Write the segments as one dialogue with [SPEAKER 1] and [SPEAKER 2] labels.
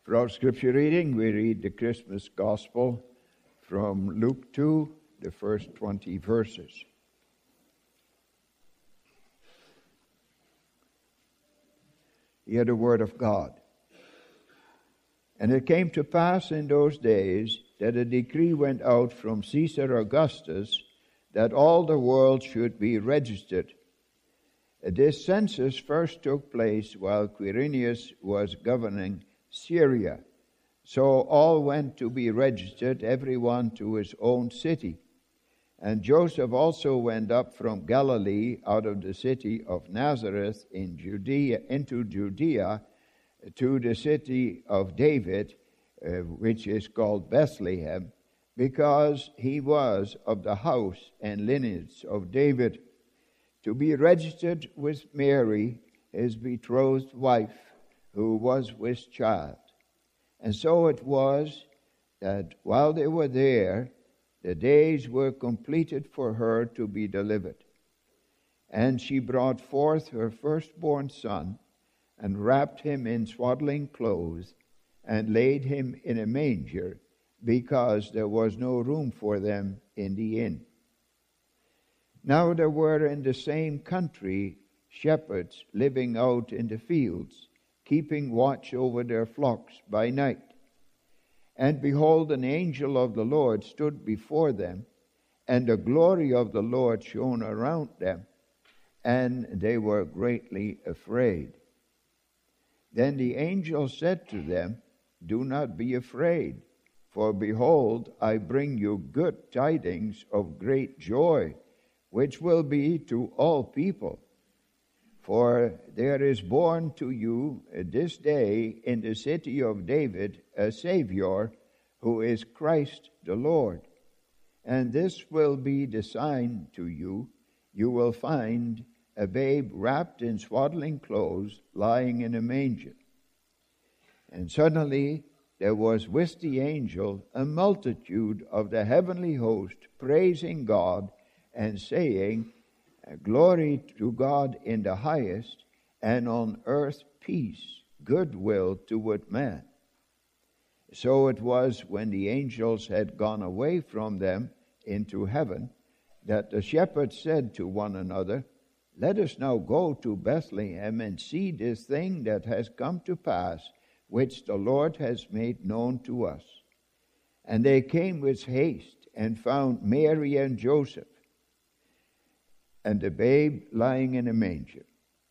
[SPEAKER 1] For our scripture reading, we read the Christmas Gospel from Luke 2, the first 20 verses. Hear the word of God. And it came to pass in those days that a decree went out from Caesar Augustus that all the world should be registered. This census first took place while Quirinius was governing Syria. So all went to be registered, everyone to his own city. And Joseph also went up from Galilee out of the city of Nazareth into Judea, to the city of David, which is called Bethlehem, because he was of the house and lineage of David, to be registered with Mary, his betrothed wife, who was with child. And so it was that while they were there, the days were completed for her to be delivered. And she brought forth her firstborn son, and wrapped him in swaddling clothes, and laid him in a manger, because there was no room for them in the inn. Now there were in the same country shepherds living out in the fields, keeping watch over their flocks by night. And behold, an angel of the Lord stood before them, and the glory of the Lord shone around them, and they were greatly afraid. Then the angel said to them, "Do not be afraid, for behold, I bring you good tidings of great joy, which will be to all people. For there is born to you this day in the city of David a Savior, who is Christ the Lord. And this will be the sign to you. You will find a babe wrapped in swaddling clothes, lying in a manger." And suddenly there was with the angel a multitude of the heavenly host, praising God and saying, "Glory to God in the highest, and on earth peace, goodwill toward man." So it was when the angels had gone away from them into heaven, that the shepherds said to one another, "Let us now go to Bethlehem and see this thing that has come to pass, which the Lord has made known to us." And they came with haste and found Mary and Joseph, and the babe lying in a manger.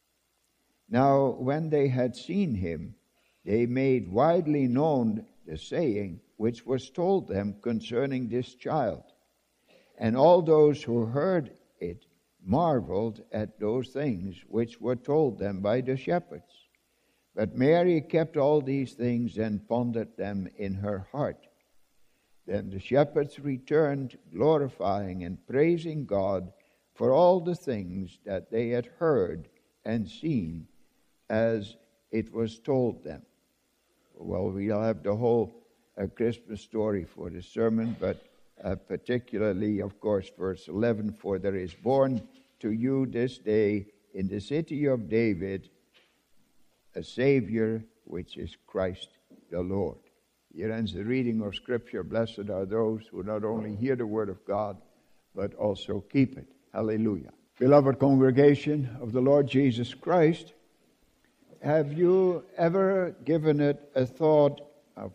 [SPEAKER 1] Now when they had seen him, they made widely known the saying which was told them concerning this child. And all those who heard it marveled at those things which were told them by the shepherds. But Mary kept all these things and pondered them in her heart. Then the shepherds returned, glorifying and praising God for all the things that they had heard and seen as it was told them. Well, we'll have the whole Christmas story for the sermon, but particularly, of course, verse 11, "For there is born to you this day in the city of David a Savior, which is Christ the Lord." Here ends the reading of Scripture. Blessed are those who not only hear the word of God, but also keep it. Hallelujah. Beloved congregation of the Lord Jesus Christ, have you ever given it a thought of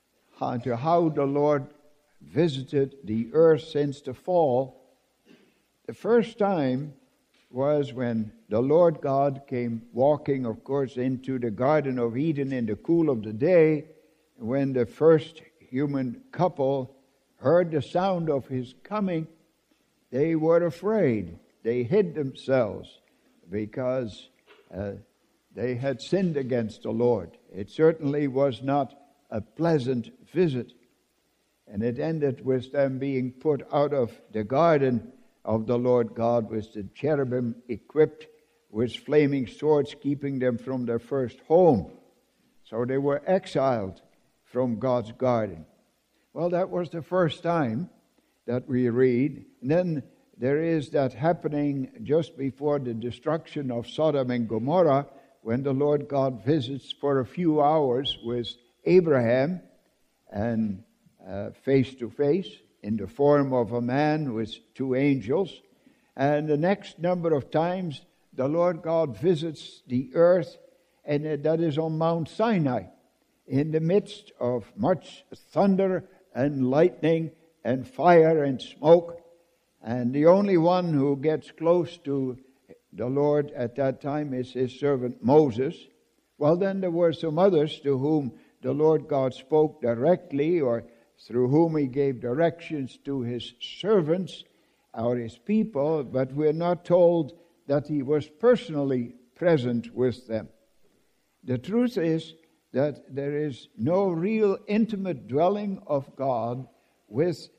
[SPEAKER 1] how the Lord visited the earth since the fall? The first time was when the Lord God came walking, of course, into the Garden of Eden in the cool of the day, when the first human couple heard the sound of his coming. They were afraid. They hid themselves because they had sinned against the Lord. It certainly was not a pleasant visit. And it ended with them being put out of the garden of the Lord God, with the cherubim equipped with flaming swords, keeping them from their first home. So they were exiled from God's garden. Well, that was the first time that we read. And then there is that happening just before the destruction of Sodom and Gomorrah, when the Lord God visits for a few hours with Abraham, and face to face in the form of a man with two angels. And the next number of times the Lord God visits the earth, and that is on Mount Sinai, in the midst of much thunder and lightning and fire and smoke. And the only one who gets close to the Lord at that time is his servant Moses. Well, then there were some others to whom the Lord God spoke directly, or through whom he gave directions to his servants or his people, but we're not told that he was personally present with them. The truth is that there is no real intimate dwelling of God with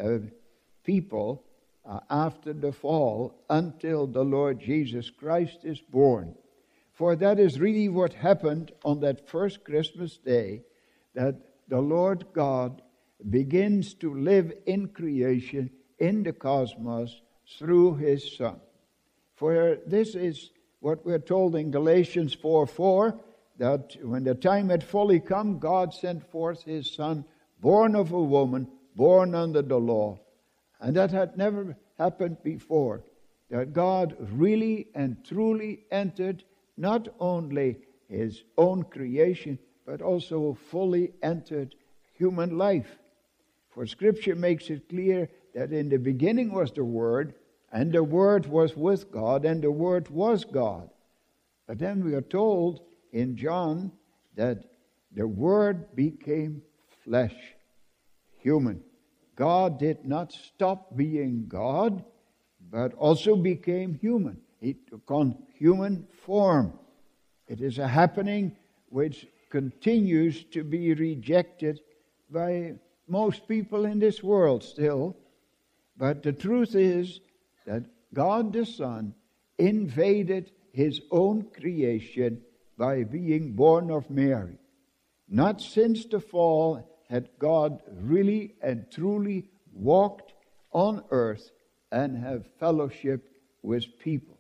[SPEAKER 1] people after the fall until the Lord Jesus Christ is born. For that is really what happened on that first Christmas day, that the Lord God begins to live in creation, in the cosmos, through his Son. For this is what we're told in Galatians 4:4, that when the time had fully come, God sent forth his Son, born of a woman, born under the law. And that had never happened before, that God really and truly entered not only his own creation, but also fully entered human life. For Scripture makes it clear that in the beginning was the Word, and the Word was with God, and the Word was God. But then we are told in John that the Word became flesh, human. God did not stop being God, but also became human. He took on human form. It is a happening which continues to be rejected by most people in this world still. But the truth is that God the Son invaded his own creation by being born of Mary. Not since the fall had God really and truly walked on earth and have fellowship with people.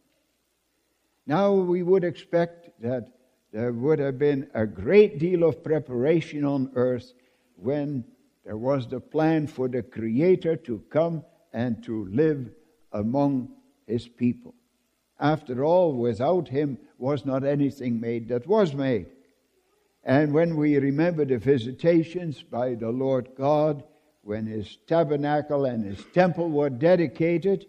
[SPEAKER 1] Now we would expect that there would have been a great deal of preparation on earth when there was the plan for the Creator to come and to live among his people. After all, without him was not anything made that was made. And when we remember the visitations by the Lord God, when his tabernacle and his temple were dedicated,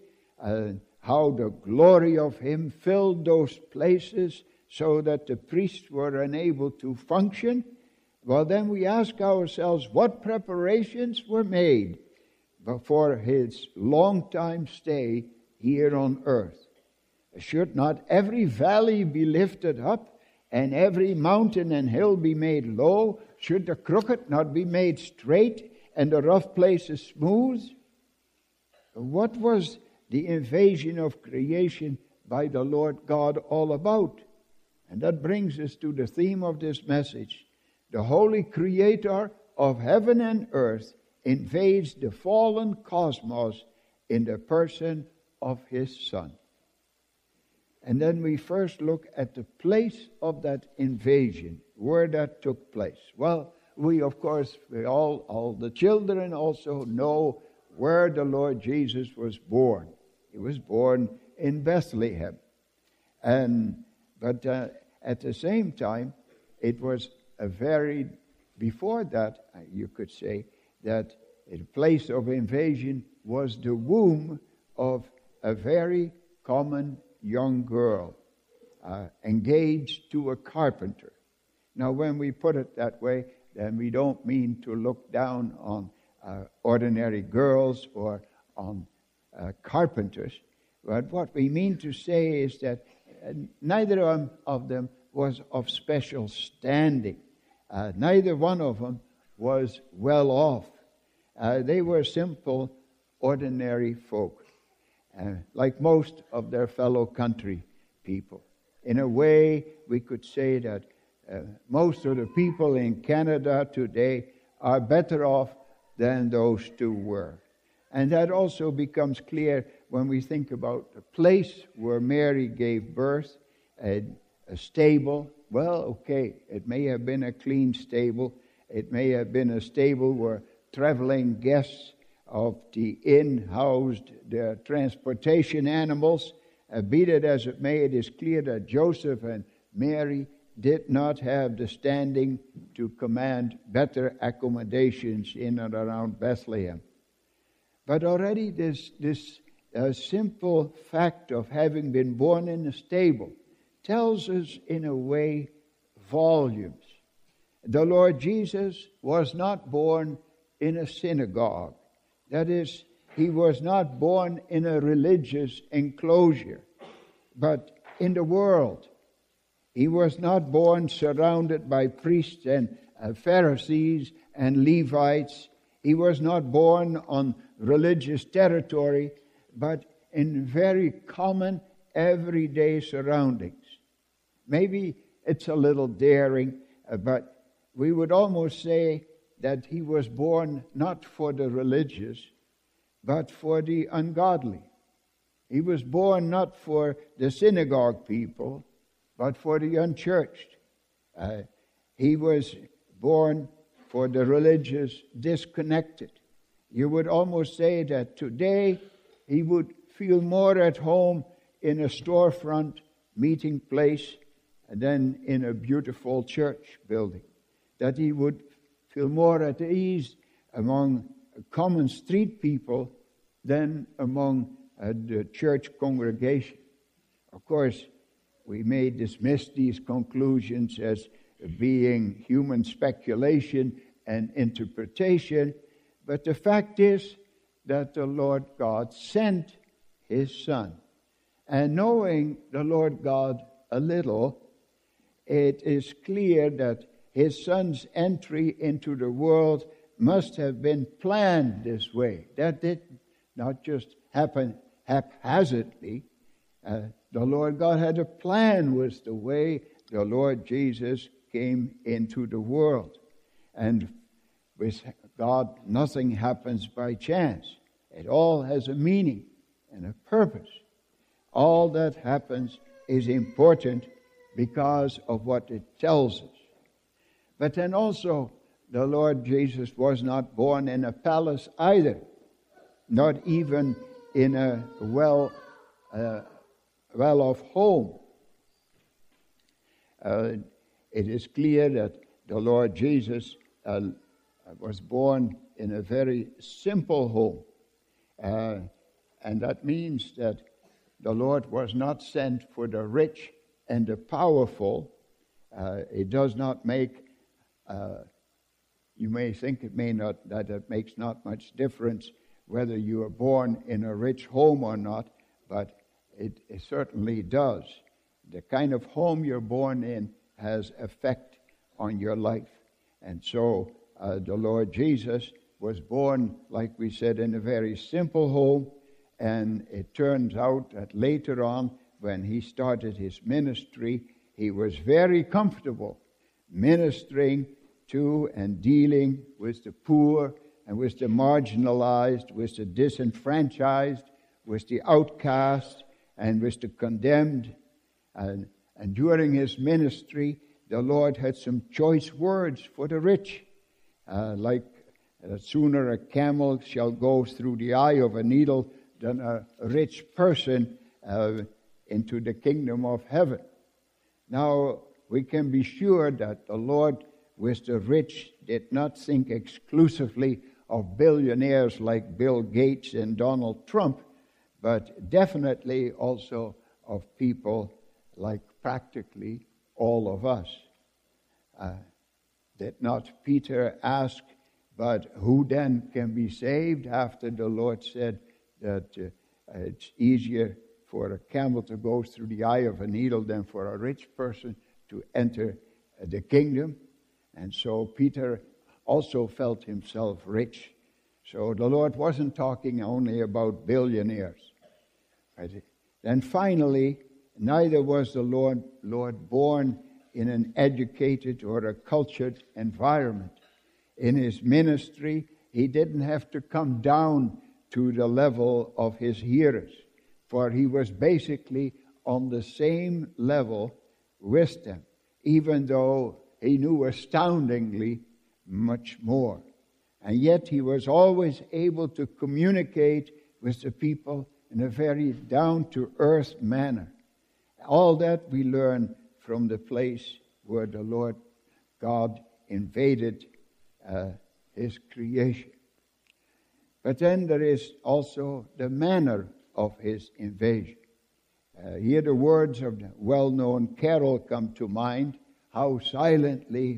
[SPEAKER 1] how the glory of him filled those places so that the priests were unable to function, well, then we ask ourselves what preparations were made for his long time stay here on earth. Should not every valley be lifted up, and every mountain and hill be made low? Should the crooked not be made straight, and the rough places smooth? What was the invasion of creation by the Lord God all about? And that brings us to the theme of this message. The holy Creator of heaven and earth invades the fallen cosmos in the person of his Son. And then we first look at the place of that invasion, where that took place. Well, we all the children also know where the Lord Jesus was born. He was born in Bethlehem. But at the same time, it was before that, you could say, that the place of invasion was the womb of a very common young girl engaged to a carpenter. Now, when we put it that way, then we don't mean to look down on ordinary girls or on carpenters. But what we mean to say is that neither of them was of special standing. Neither one of them was well off. They were simple, ordinary folk. Like most of their fellow country people. In a way, we could say that most of the people in Canada today are better off than those two were. And that also becomes clear when we think about the place where Mary gave birth, a stable. Well, okay, it may have been a clean stable, It may have been a stable where traveling guests of the inn housed their transportation animals. Be it as it may, it is clear that Joseph and Mary did not have the standing to command better accommodations in and around Bethlehem. But already this simple fact of having been born in a stable tells us in a way volumes. The Lord Jesus was not born in a synagogue. That is, he was not born in a religious enclosure, but in the world. He was not born surrounded by priests and Pharisees and Levites. He was not born on religious territory, but in very common, everyday surroundings. Maybe it's a little daring, but we would almost say that he was born not for the religious, but for the ungodly. He was born not for the synagogue people, but for the unchurched. He was born for the religious disconnected. You would almost say that today he would feel more at home in a storefront meeting place than in a beautiful church building. That he would feel more at ease among common street people than among the church congregation. Of course, we may dismiss these conclusions as being human speculation and interpretation, but the fact is that the Lord God sent his Son. And knowing the Lord God a little, it is clear that his Son's entry into the world must have been planned this way. That did not just happen haphazardly. The Lord God had a plan with the way the Lord Jesus came into the world. And with God, nothing happens by chance. It all has a meaning and a purpose. All that happens is important because of what it tells us. But then also, the Lord Jesus was not born in a palace either, not even in a well-off home. It is clear that the Lord Jesus was born in a very simple home. And that means that the Lord was not sent for the rich and the powerful. It does not make, you may think that it makes not much difference whether you are born in a rich home or not, but it certainly does. The kind of home you're born in has effect on your life. And so the Lord Jesus was born, like we said, in a very simple home, and it turns out that later on, when he started his ministry, he was very comfortable ministering to and dealing with the poor and with the marginalized, with the disenfranchised, with the outcast, and with the condemned. And during his ministry, the Lord had some choice words for the rich, like sooner a camel shall go through the eye of a needle than a rich person into the kingdom of heaven. Now, we can be sure that the Lord with the rich did not think exclusively of billionaires like Bill Gates and Donald Trump, but definitely also of people like practically all of us. Did not Peter ask, but who then can be saved, after the Lord said that it's easier for a camel to go through the eye of a needle than for a rich person to enter the kingdom? And so Peter also felt himself rich. So the Lord wasn't talking only about billionaires. Right? Then finally, neither was the Lord born in an educated or a cultured environment. In his ministry, he didn't have to come down to the level of his hearers, for he was basically on the same level with them, even though he knew astoundingly much more. And yet he was always able to communicate with the people in a very down-to-earth manner. All that we learn from the place where the Lord God invaded his creation. But then there is also the manner of his invasion. Here the words of the well-known carol come to mind. How silently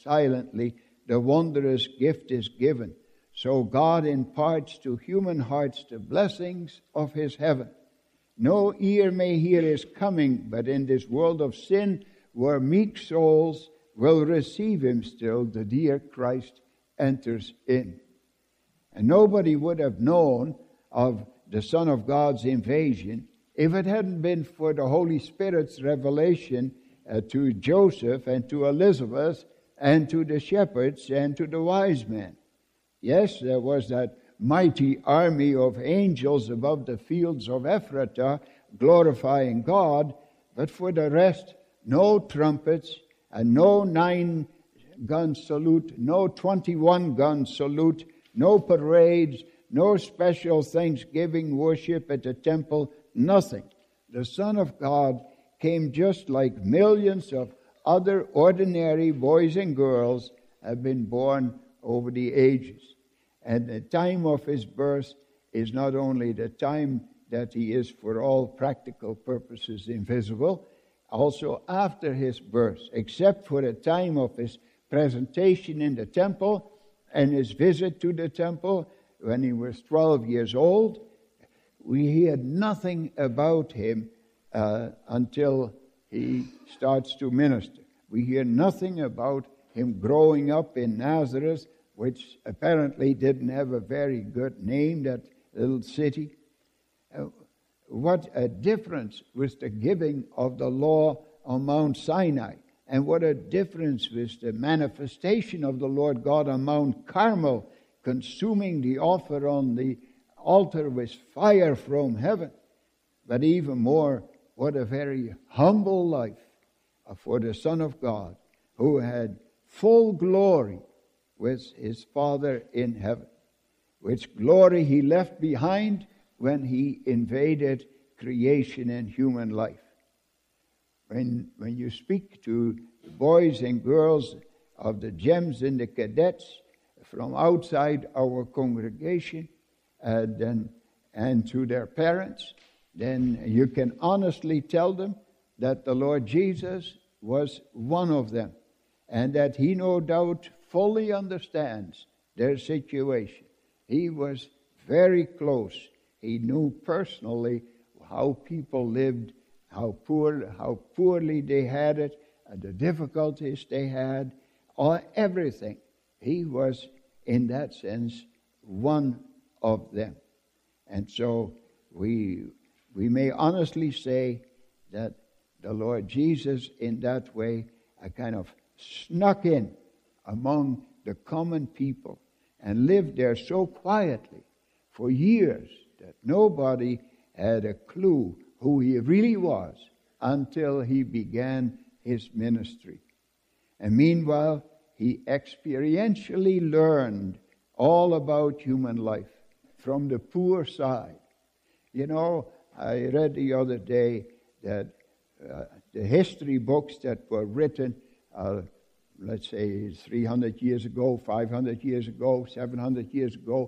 [SPEAKER 1] the wondrous gift is given. So God imparts to human hearts the blessings of his heaven. No ear may hear his coming, but in this world of sin, where meek souls will receive him still, the dear Christ enters in. And nobody would have known of the Son of God's invasion if it hadn't been for the Holy Spirit's revelation to Joseph and to Elizabeth and to the shepherds and to the wise men. Yes, there was that mighty army of angels above the fields of Ephratah glorifying God, but for the rest, no trumpets and no 9-gun salute, no 21-gun salute, no parades, no special Thanksgiving worship at the temple, nothing. The Son of God came just like millions of other ordinary boys and girls have been born over the ages. And the time of his birth is not only the time that he is for all practical purposes invisible, also after his birth, except for the time of his presentation in the temple and his visit to the temple when he was 12 years old. We hear nothing about him until he starts to minister. We hear nothing about him growing up in Nazareth, which apparently didn't have a very good name, that little city. What a difference with the giving of the law on Mount Sinai, and what a difference with the manifestation of the Lord God on Mount Carmel, consuming the offer on the altar with fire from heaven. But even more, what a very humble life for the Son of God, who had full glory with his Father in heaven, which glory he left behind when he invaded creation and human life. When you speak to the boys and girls of the gems and the cadets from outside our congregation and to their parents, then you can honestly tell them that the Lord Jesus was one of them, and that he no doubt fully understands their situation. He was very close. He knew personally how people lived, how poorly they had it, and the difficulties they had, everything. He was, in that sense, one of them. And so we may honestly say that the Lord Jesus, in that way, kind of snuck in among the common people and lived there so quietly for years that nobody had a clue who he really was until he began his ministry. And meanwhile, he experientially learned all about human life from the poor side. You know, I read the other day that the history books that were written, let's say 300 years ago, 500 years ago, 700 years ago,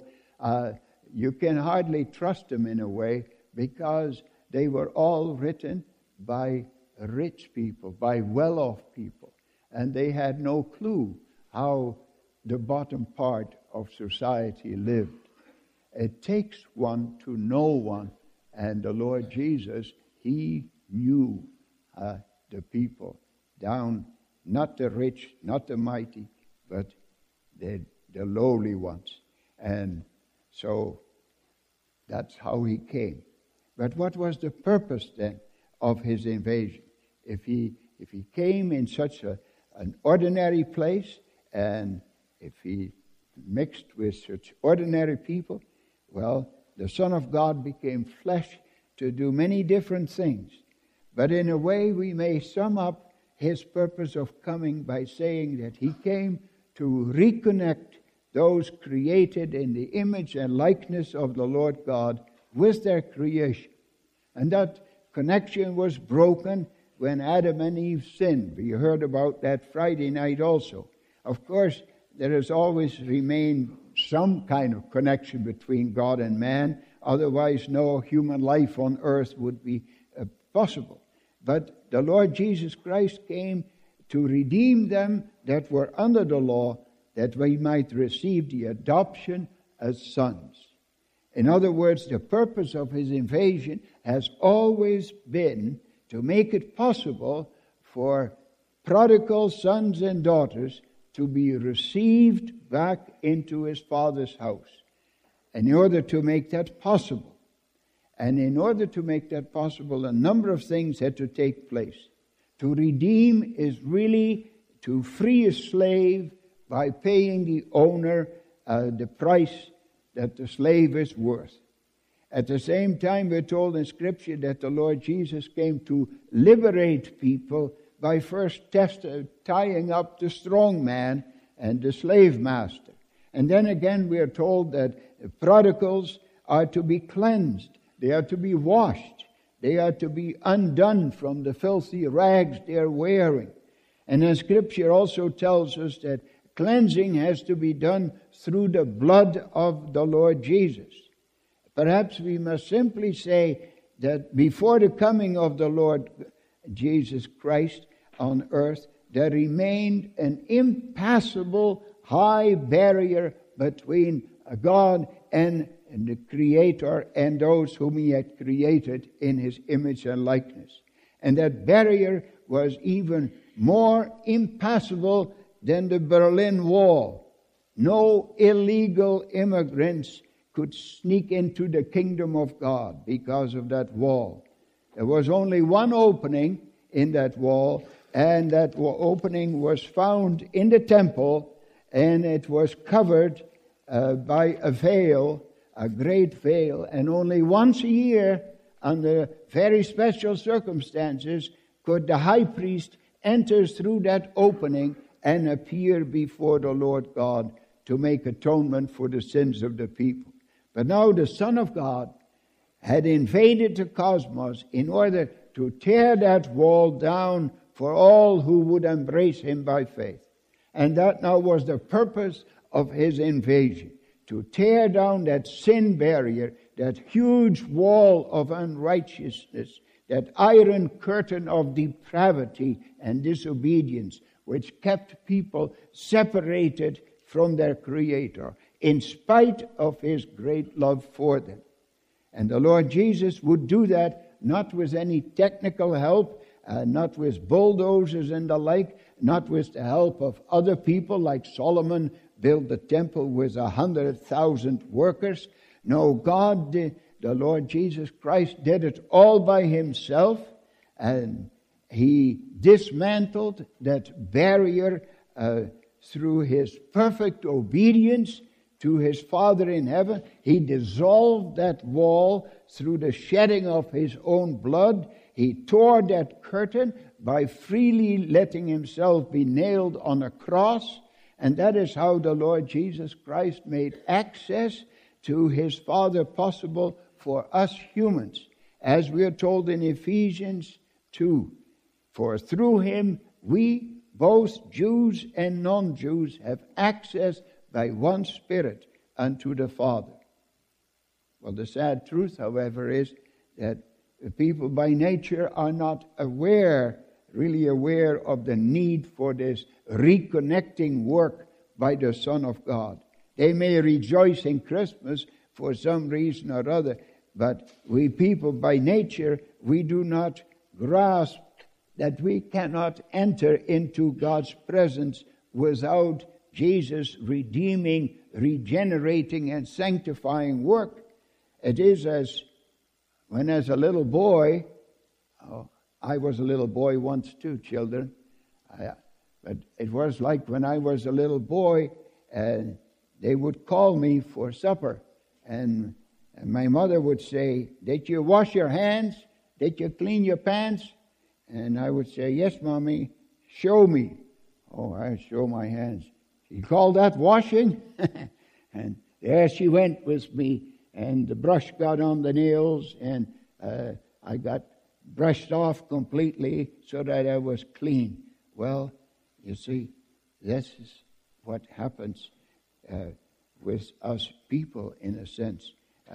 [SPEAKER 1] you can hardly trust them in a way, because they were all written by rich people, by well-off people, and they had no clue how the bottom part of society lived. It takes one to know one, and the Lord Jesus, he knew the people down, not the rich, not the mighty, but the lowly ones. And so that's how he came. But what was the purpose then of his invasion? If he came in such an ordinary place, and if he mixed with such ordinary people, well, the Son of God became flesh to do many different things. But in a way, we may sum up his purpose of coming by saying that he came to reconnect those created in the image and likeness of the Lord God with their creation. And that connection was broken when Adam and Eve sinned. We heard about that Friday night also. Of course, there has always remained some kind of connection between God and man. Otherwise, no human life on earth would be possible. But the Lord Jesus Christ came to redeem them that were under the law, that we might receive the adoption as sons. In other words, the purpose of his invasion has always been to make it possible for prodigal sons and daughters to be received back into his Father's house. In order to make that possible, and in order to make that possible, a number of things had to take place. To redeem is really to free a slave by paying the owner the price that the slave is worth. At the same time, we're told in Scripture that the Lord Jesus came to liberate people by first tying up the strong man and the slave master. And then again, we are told that prodigals are to be cleansed. They are to be washed. They are to be undone from the filthy rags they are wearing. And then Scripture also tells us that cleansing has to be done through the blood of the Lord Jesus. Perhaps we must simply say that before the coming of the Lord Jesus Christ on earth, there remained an impassable high barrier between God and the Creator and those whom he had created in his image and likeness. And that barrier was even more impassable than the Berlin Wall. No illegal immigrants could sneak into the kingdom of God because of that wall. There was only one opening in that wall, and that opening was found in the temple, and it was covered by a veil, a great veil, and only once a year, under very special circumstances, could the high priest enter through that opening and appear before the Lord God to make atonement for the sins of the people. But now the Son of God had invaded the cosmos in order to tear that wall down for all who would embrace him by faith. And that now was the purpose of his invasion, to tear down that sin barrier, that huge wall of unrighteousness, that iron curtain of depravity and disobedience, which kept people separated from their Creator, in spite of his great love for them. And the Lord Jesus would do that not with any technical help, not with bulldozers and the like, not with the help of other people like Solomon built the temple with 100,000 workers. No, God did, the Lord Jesus Christ did it all by himself, and he dismantled that barrier through his perfect obedience to his Father in heaven. He dissolved that wall through the shedding of his own blood. He tore that curtain by freely letting himself be nailed on a cross. And that is how the Lord Jesus Christ made access to his Father possible for us humans. As we are told in Ephesians 2, for through him we, both Jews and non-Jews, have access by one Spirit unto the Father. Well, the sad truth, however, is that people by nature are not really aware of the need for this reconnecting work by the Son of God. They may rejoice in Christmas for some reason or other, but we people by nature, we do not grasp that we cannot enter into God's presence without Jesus' redeeming, regenerating, and sanctifying work. It is as when as a little boy, I was a little boy once too, children, but it was like when I was a little boy, they would call me for supper, and my mother would say, "Did you wash your hands? Did you clean your pants?" And I would say, "Yes, Mommy, show me." "Oh, I show my hands."
[SPEAKER 2] She called that washing. And there she went with me, and the brush got on the nails, and I got brushed off completely so that I was clean. Well, you see, this is what happens with us people, in a sense.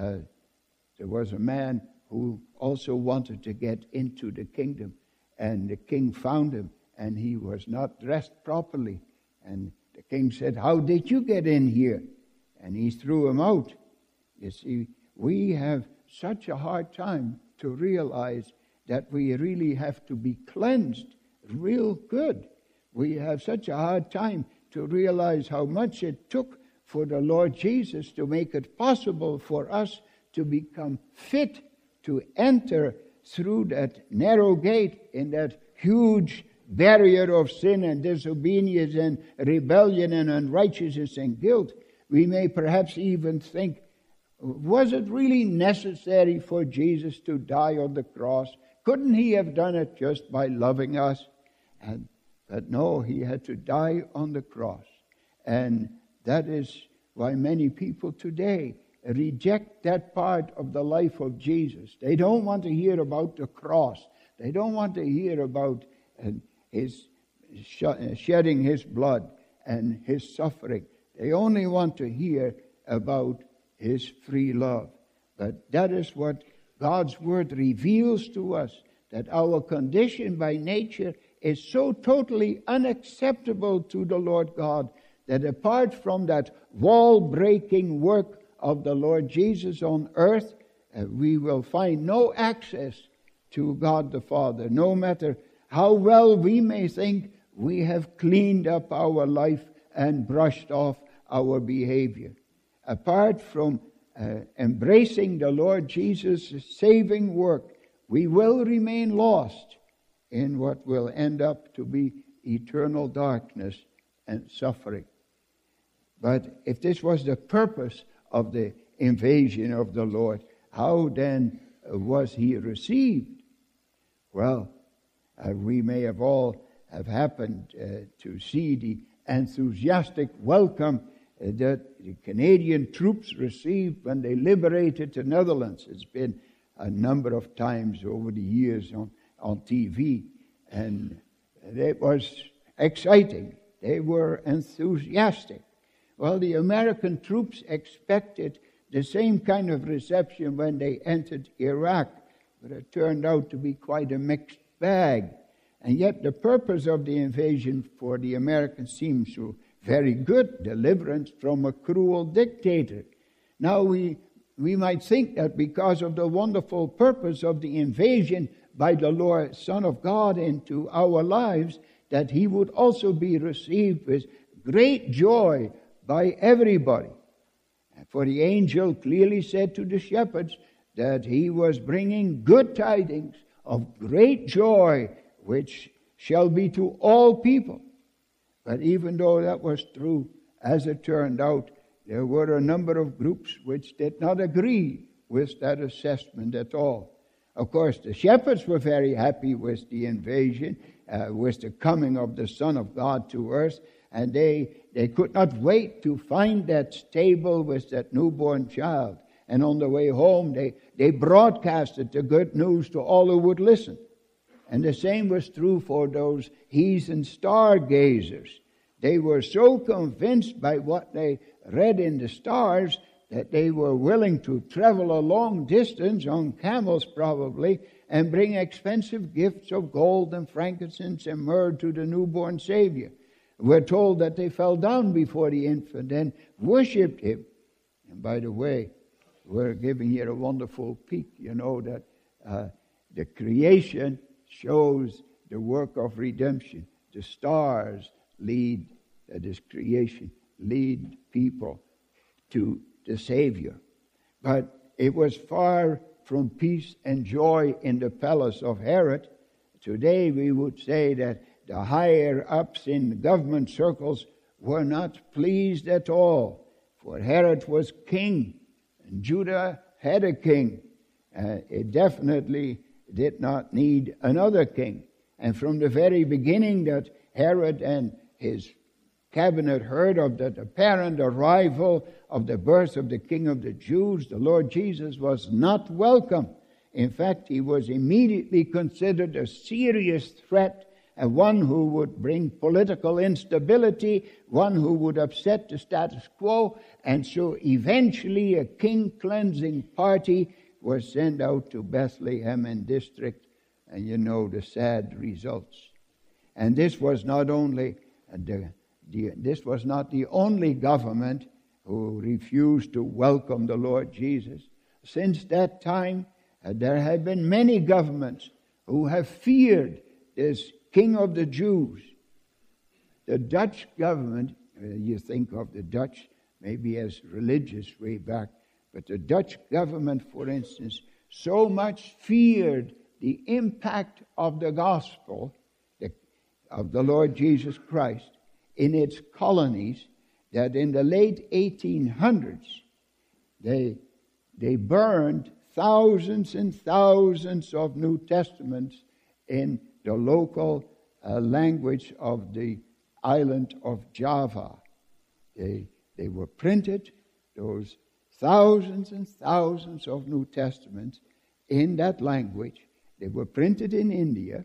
[SPEAKER 2] There was a man who also wanted to get into the kingdom, and the king found him, and he was not dressed properly. And the king said, "How did you get in here?" And he threw him out. You see, we have such a hard time to realize that we really have to be cleansed real good. We have such a hard time to realize how much it took for the Lord Jesus to make it possible for us to become fit to enter through that narrow gate in that huge barrier of sin and disobedience and rebellion and unrighteousness and guilt. We may perhaps even think, was it really necessary for Jesus to die on the cross? Couldn't he have done it just by loving us? But no, he had to die on the cross. And that is why many people today reject that part of the life of Jesus. They don't want to hear about the cross. They don't want to hear about his shedding his blood and his suffering. They only want to hear about his free love. But that is what God's word reveals to us, that our condition by nature is so totally unacceptable to the Lord God that apart from that wall-breaking work of the Lord Jesus on earth, we will find no access to God the Father, no matter how well we may think we have cleaned up our life and brushed off our behavior. Apart from embracing the Lord Jesus' saving work, we will remain lost in what will end up to be eternal darkness and suffering. But if this was the purpose of the invasion of the Lord, how then was he received? Well, we may have all have happened to see the enthusiastic welcome that the Canadian troops received when they liberated the Netherlands. It's been a number of times over the years on TV, and it was exciting. They were enthusiastic. Well, the American troops expected the same kind of reception when they entered Iraq, but it turned out to be quite a mixed bag. And yet the purpose of the invasion for the Americans seems so very good, deliverance from a cruel dictator. Now we might think that because of the wonderful purpose of the invasion by the Lord, Son of God, into our lives, that he would also be received with great joy by everybody. For the angel clearly said to the shepherds that he was bringing good tidings of great joy, which shall be to all people. But even though that was true, as it turned out, there were a number of groups which did not agree with that assessment at all. Of course, the shepherds were very happy with the invasion, with the coming of the Son of God to earth, and they could not wait to find that stable with that newborn child. And on the way home, they broadcasted the good news to all who would listen. And the same was true for those heathen stargazers. They were so convinced by what they read in the stars that they were willing to travel a long distance, on camels probably, and bring expensive gifts of gold and frankincense and myrrh to the newborn Savior. We're told that they fell down before the infant and worshipped him. And by the way, we're giving here a wonderful peek, that the creation shows the work of redemption. The stars lead, that is creation, lead people to the Savior. But it was far from peace and joy in the palace of Herod. Today we would say that the higher ups in government circles were not pleased at all, for Herod was king, and Judah had a king. It definitely did not need another king. And from the very beginning that Herod and his cabinet heard of the apparent arrival of the birth of the King of the Jews, the Lord Jesus was not welcome. In fact, he was immediately considered a serious threat, and one who would bring political instability, one who would upset the status quo, and so eventually a king-cleansing party was sent out to Bethlehem and district, and you know the sad results. And this was not only this was not the only government who refused to welcome the Lord Jesus. Since that time, there have been many governments who have feared this King of the Jews. The Dutch government, you think of the Dutch maybe as religious way back, but the Dutch government, for instance, so much feared the impact of the gospel of the Lord Jesus Christ in its colonies that in the late 1800s they burned thousands and thousands of New Testaments in the local language of the island of Java. They were printed, those thousands and thousands of New Testaments in that language. They were printed in India,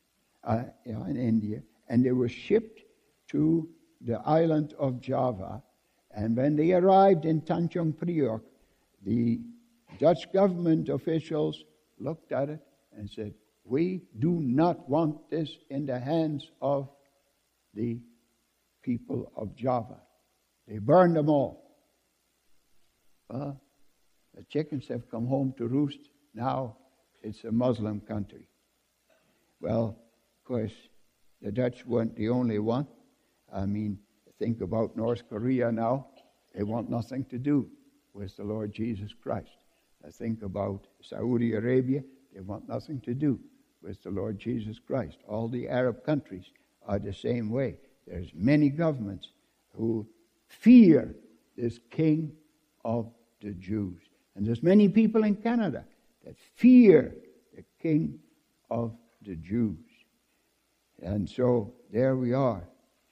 [SPEAKER 2] and they were shipped to the island of Java. And when they arrived in Tanjung Priok, the Dutch government officials looked at it and said, "We do not want this in the hands of the people of Java." They burned them all. Well, the chickens have come home to roost. Now it's a Muslim country. Well, of course, the Dutch weren't the only one. I mean, think about North Korea now. They want nothing to do with the Lord Jesus Christ. Think about Saudi Arabia. They want nothing to do with the Lord Jesus Christ. All the Arab countries are the same way. There's many governments who fear this King of the Jews. And there's many people in Canada that fear the King of the Jews. And so there we are.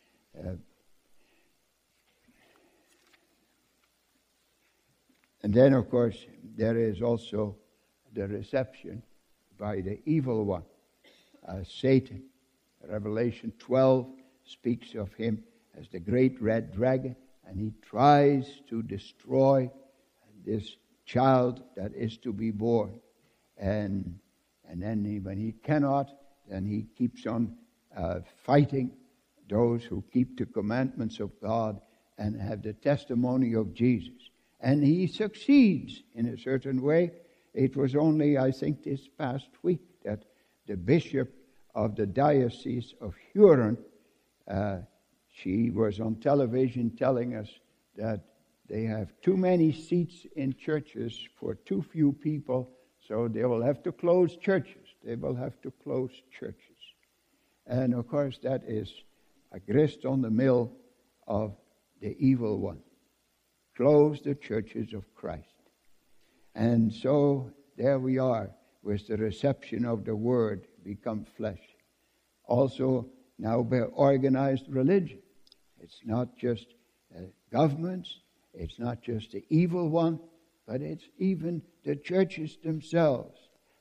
[SPEAKER 2] And then, of course, there is also the reception by the evil one, Satan. Revelation 12 speaks of him as the great red dragon, and he tries to destroy this child that is to be born. And then when he cannot, then he keeps on fighting those who keep the commandments of God and have the testimony of Jesus. And he succeeds in a certain way. It was only, I think, this past week that the bishop of the Diocese of Huron, she was on television telling us that they have too many seats in churches for too few people, so they will have to close churches. They will have to close churches. And of course, that is a grist on the mill of the evil one. Close the churches of Christ. And so there we are with the reception of the Word become flesh. Also now by organized religion. It's not just governments, it's not just the evil one, but it's even the churches themselves.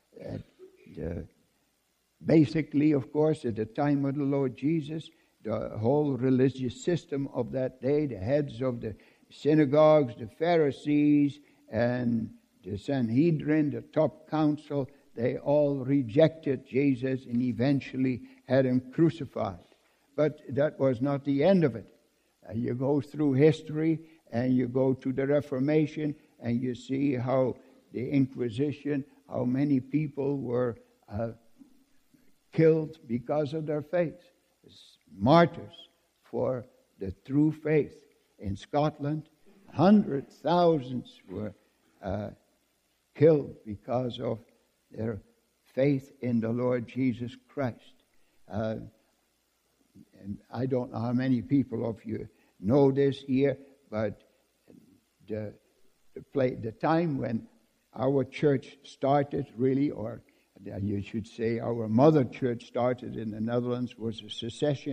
[SPEAKER 2] Basically, of course, at the time of the Lord Jesus, the whole religious system of that day, the heads of the synagogues, the Pharisees, and the Sanhedrin, the top council, they all rejected Jesus and eventually had him crucified. But that was not the end of it. You go through history and you go to the Reformation and you see how the Inquisition, how many people were killed because of their faith. Martyrs for the true faith. In Scotland, 100,000 were killed because of their faith in the Lord Jesus Christ. And I don't know how many people of you know this here, but the time when our church started, really, or you should say our mother church started in the Netherlands, was a secession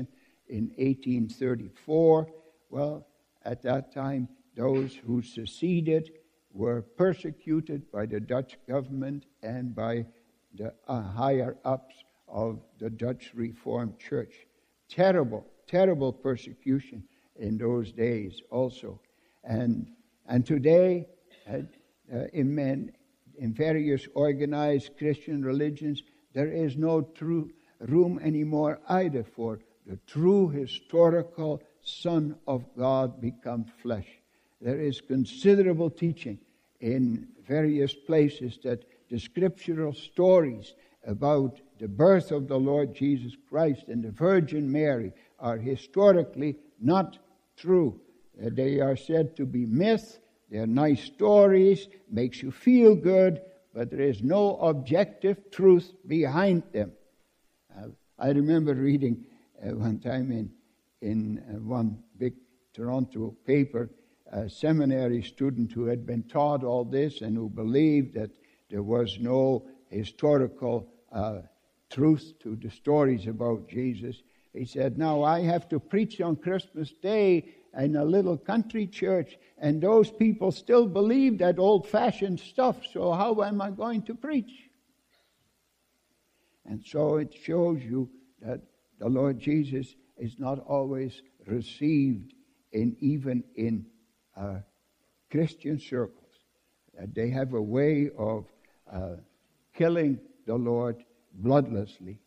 [SPEAKER 2] in 1834. Well, at that time, those who seceded were persecuted by the Dutch government and by the higher-ups of the Dutch Reformed Church. Terrible, terrible persecution in those days also. And today, in various organized Christian religions, there is no true room anymore either for the true historical Son of God become flesh. There is considerable teaching in various places that the scriptural stories about the birth of the Lord Jesus Christ and the Virgin Mary are historically not true. They are said to be myths. They're nice stories, makes you feel good, but there is no objective truth behind them. I remember reading one time in one big Toronto paper, a seminary student who had been taught all this and who believed that there was no historical truth to the stories about Jesus. He said, now I have to preach on Christmas Day in a little country church, and those people still believe that old-fashioned stuff, so how am I going to preach? And so it shows you that the Lord Jesus is not always received even in Christian circles. That they have a way of killing the Lord bloodlessly.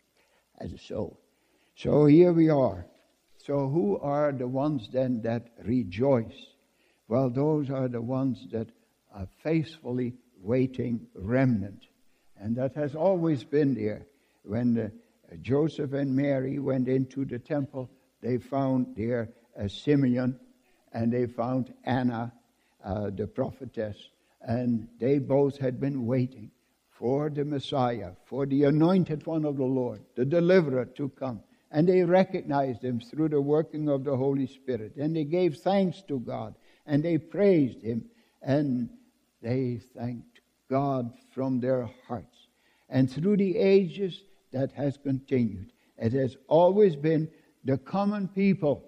[SPEAKER 2] So here we are. So who are the ones then that rejoice? Well, those are the ones that are faithfully waiting remnant. And that has always been there. When Joseph and Mary went into the temple, they found there Simeon, and they found Anna, the prophetess, and they both had been waiting for the Messiah, for the anointed one of the Lord, the deliverer to come. And they recognized him through the working of the Holy Spirit. And they gave thanks to God, and they praised him, and they thanked God from their hearts. And through the ages, that has continued. It has always been the common people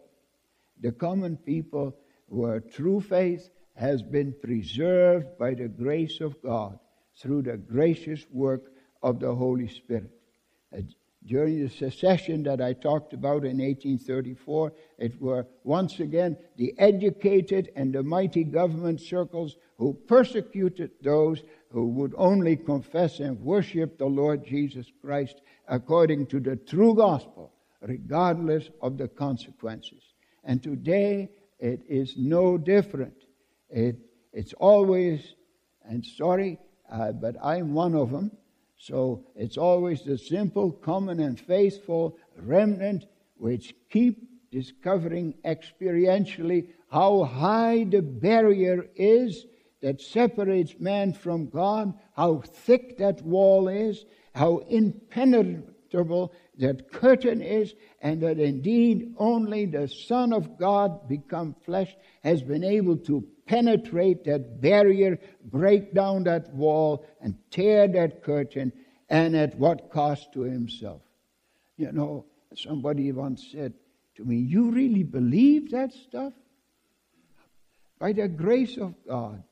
[SPEAKER 2] where true faith has been preserved by the grace of God through the gracious work of the Holy Spirit. During the secession that I talked about in 1834, it were once again the educated and the mighty government circles who persecuted those who would only confess and worship the Lord Jesus Christ according to the true gospel, regardless of the consequences. And today it is no different. It's always, and sorry, but I'm one of them. So it's always the simple, common, and faithful remnant which keep discovering experientially how high the barrier is that separates man from God, how thick that wall is, how impenetrable that curtain is, and that indeed only the Son of God become flesh has been able to penetrate that barrier, break down that wall, and tear that curtain, and at what cost to himself. You know, somebody once said to me, you really believe that stuff? By the grace of God,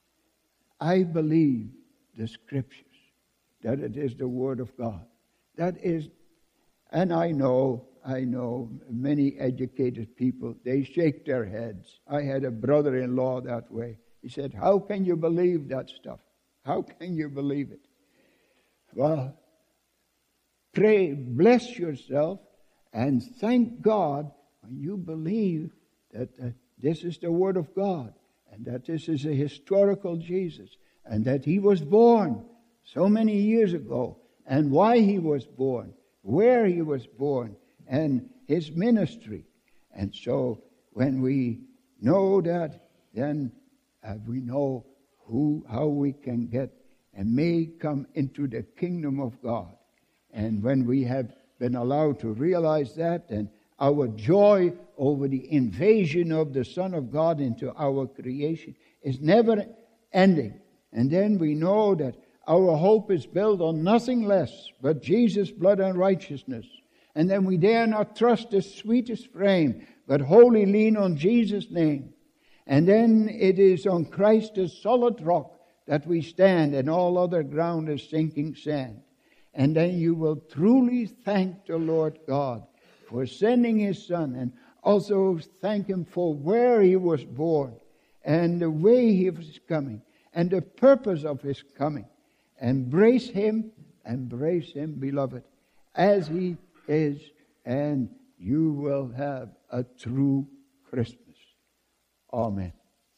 [SPEAKER 2] I believe the Scriptures, that it is the Word of God. That is, and I know many educated people, they shake their heads. I had a brother-in-law that way. He said, how can you believe that stuff? How can you believe it? Well, pray, bless yourself, and thank God when you believe that this is the Word of God, and that this is a historical Jesus, and that he was born so many years ago, and why he was born, where he was born, and his ministry. And so when we know that, then we know how we can get and may come into the kingdom of God. And when we have been allowed to realize that, and our joy over the invasion of the Son of God into our creation is never ending. And then we know that our hope is built on nothing less but Jesus' blood and righteousness. And then we dare not trust the sweetest frame, but wholly lean on Jesus' name. And then it is on Christ as solid rock that we stand, and all other ground is sinking sand. And then you will truly thank the Lord God for sending His Son, and also thank Him for where He was born, and the way He was coming, and the purpose of His coming. Embrace Him, beloved, as He is, and you will have a true Christmas. Amen.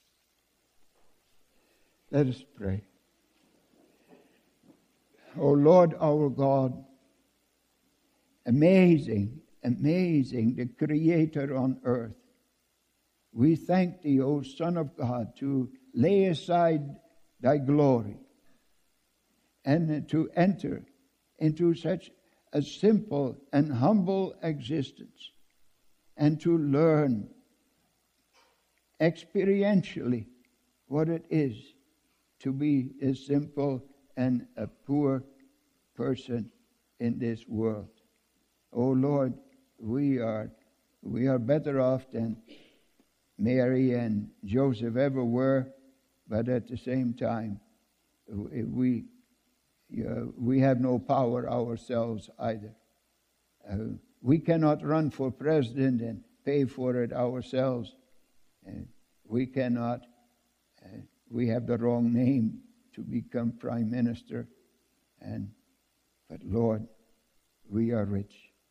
[SPEAKER 2] Let us pray. O Lord our God, amazing, the Creator on earth. We thank Thee, O Son of God, to lay aside Thy glory and to enter into such a simple and humble existence, and to learn experientially what it is to be a simple and a poor person in this world. Oh Lord, we are better off than Mary and Joseph ever were, but at the same time, we have no power ourselves either. We cannot run for president and pay for it ourselves. We cannot. We have the wrong name to become prime minister. But Lord, we are rich.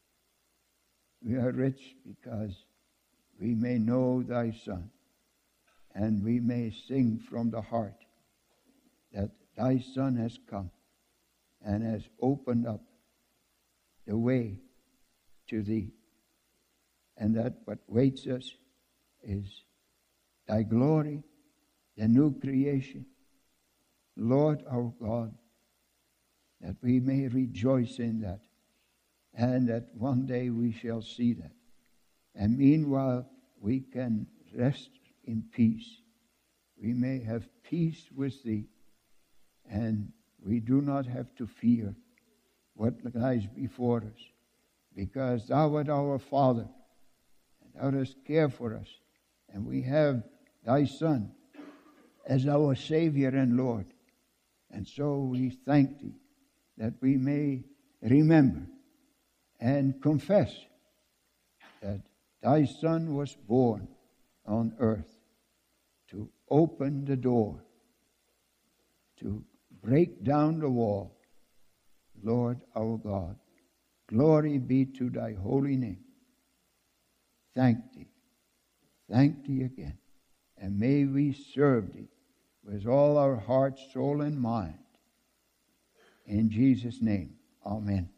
[SPEAKER 2] We are rich because we may know Thy Son, and we may sing from the heart that Thy Son has come and has opened up the way to Thee, and that what waits us is Thy glory, the new creation. Lord our God, that we may rejoice in that, and that one day we shall see that. And meanwhile, we can rest in peace. We may have peace with Thee, and we do not have to fear what lies before us, because Thou art our Father, and Thou dost care for us, and we have Thy Son as our Savior and Lord. And so we thank Thee that we may remember and confess that Thy Son was born on earth to open the door, to break down the wall. Lord our God, glory be to Thy holy name. Thank Thee again, and may we serve Thee with all our heart, soul, and mind. In Jesus' name, amen.